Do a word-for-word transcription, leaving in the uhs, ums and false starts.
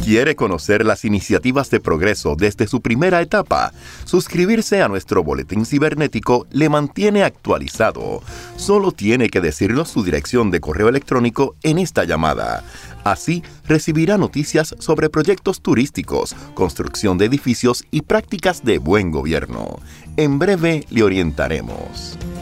¿Quiere conocer las iniciativas de progreso desde su primera etapa? Suscribirse a nuestro boletín cibernético le mantiene actualizado. Solo tiene que decirnos su dirección de correo electrónico en esta llamada. Así, recibirá noticias sobre proyectos turísticos, construcción de edificios y prácticas de buen gobierno. En breve le orientaremos.